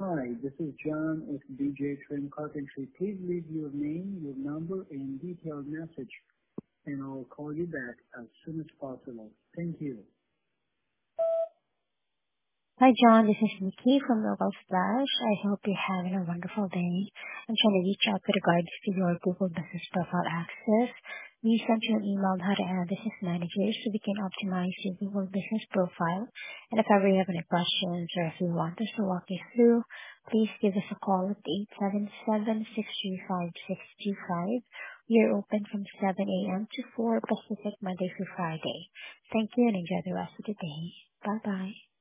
Hi, this is John with DJ Trim Carpentry. Please leave your name, your number, and detailed message, and I'll call you back as soon as possible. Thank you. Hi, John. This is Nikki from Local Splash. I hope you're having a wonderful day. I'm trying to reach out with regards to your Google Business Profile access. We sent you an email on how to add business managers so we can optimize your Google Business Profile. And if ever you have any questions or if you want us to walk you through, please give us a call at 877-635-625. We are open from 7 a.m. to 4 Pacific, Monday through Friday. Thank you and enjoy the rest of the day. Bye-bye.